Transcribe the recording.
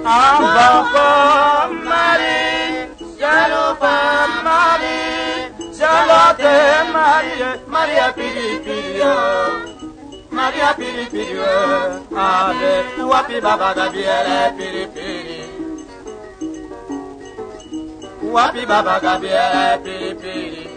Ambako Marie, Jalopa Marie, Jalote Marie, Maria Piripirio, Maria Piripirio, Ave, Wapi Baba Gabriele Piripiri, Wapi Baba Gabriele Piripiri.